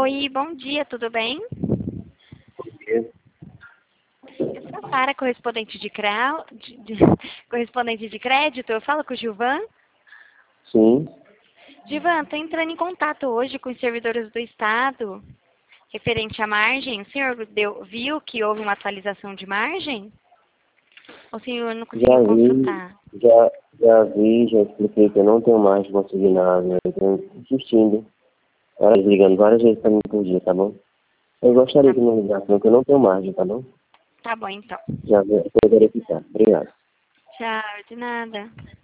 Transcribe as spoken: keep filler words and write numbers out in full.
Oi, bom dia, tudo bem? Bom dia. Eu sou a Sara, correspondente de, cra... de, de... correspondente de crédito. Eu falo com o Gilvan. Sim. Gilvan, estou entrando em contato hoje com os servidores do Estado, referente à margem. O senhor deu... viu que houve uma atualização de margem? Ou o senhor não Já conseguiu vi, consultar? já, já vi, já expliquei que eu não tenho mais consignado, né? Eu estou insistindo. Ela ligando várias vezes para mim por dia, tá bom? Eu gostaria Tá, que me ligasse, porque eu não tenho margem, tá bom? tá bom, então. Já vou verificar. Obrigado. Tchau, de nada.